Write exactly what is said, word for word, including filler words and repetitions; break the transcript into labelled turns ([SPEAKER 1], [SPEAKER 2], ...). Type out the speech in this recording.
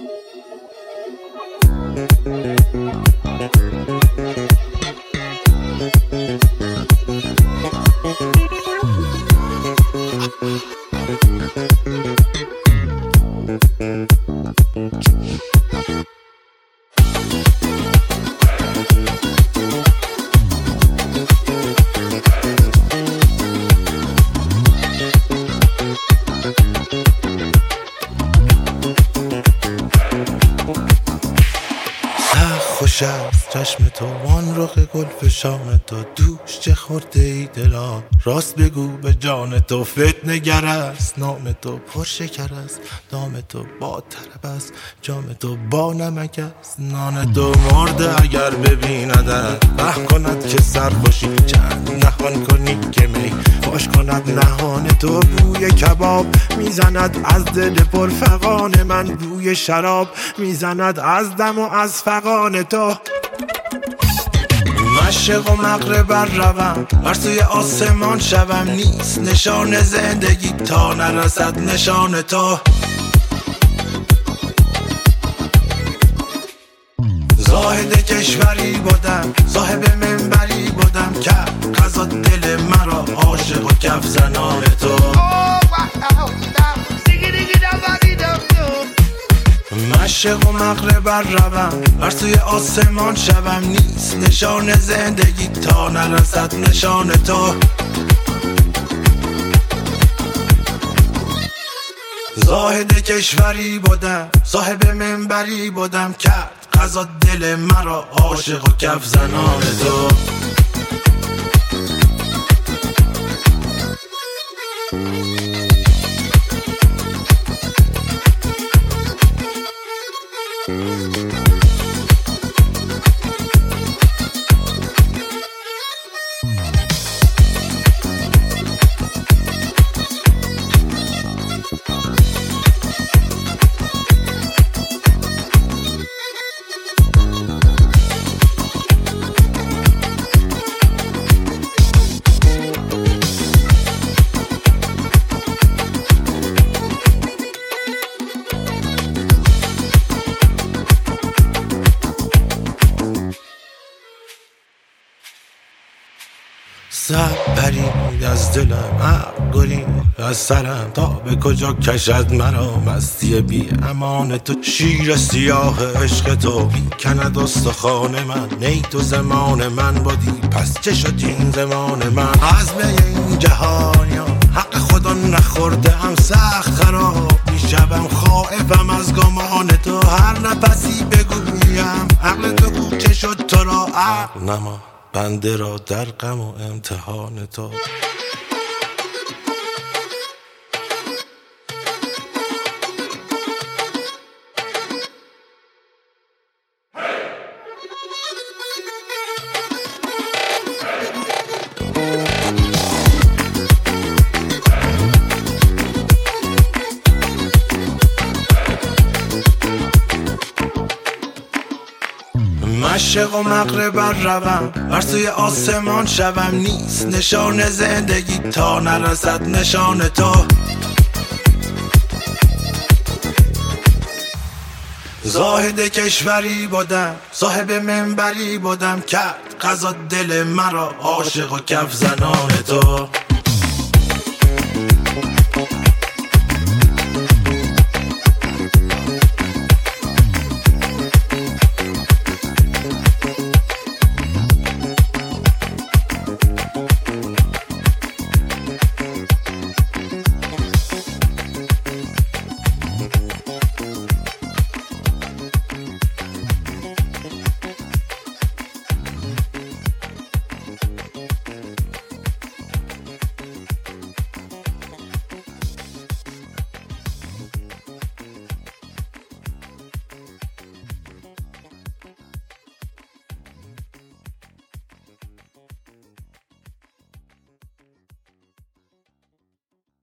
[SPEAKER 1] خوش است چشم تو وان رخ گل فشان تو، دوش چه خورده ای دلا راست بگو به جان تو. فتنه گر است نام تو، پرشکر است دام تو، با طرب است جام تو، با نمک است نان تو. مرده اگر ببیندت به کند که سرخوشی، چند نهان کنی که می خوش کند نهان تو. بوی کباب میزند از دل پرفغان من، بوی شراب میزند از دم و از فغان تو. مشرق و مغرب بر روم، بر سوی آسمان شوم، نیست نشان زندگی تا نرسد نشان تو. زاهد کشوری بودم، صاحب منبری بودم، که قضا دل مرا عاشق و کف زنان تو. مشرق و مغرب بر روم، بر سوی آسمان شوم، نیست نشان زندگی تا نرسد نشان تو. زاهد کشوری بودم، صاحب منبری بودم، کرد قضا دل مرا عاشق و کف زنان تو. سر پرید از دلم، عقل گرید از سرم، تا به کجا کشد مرا مستی بی امان تو. شیر سیاه عشق تو میکند استخوان من، نی تو زمان من بودی پس چه شد این زمان من. عزم این جهانیا حق خدا نخورده هم، سخت خراب میشوم خائفم از گمان تو. هر نفسی بگویم عقل تو گو چه شد تو را، عقل نما بنده را در غم و امتحان تو. مشرق و مغرب بر روم، بر سوی آسمان شوم، نیست نشان زندگی تا نرسد نشان تو. زاهد کشوری بودم، صاحب منبری بودم، کرد قضا دل مرا عاشق و کف زنان تو.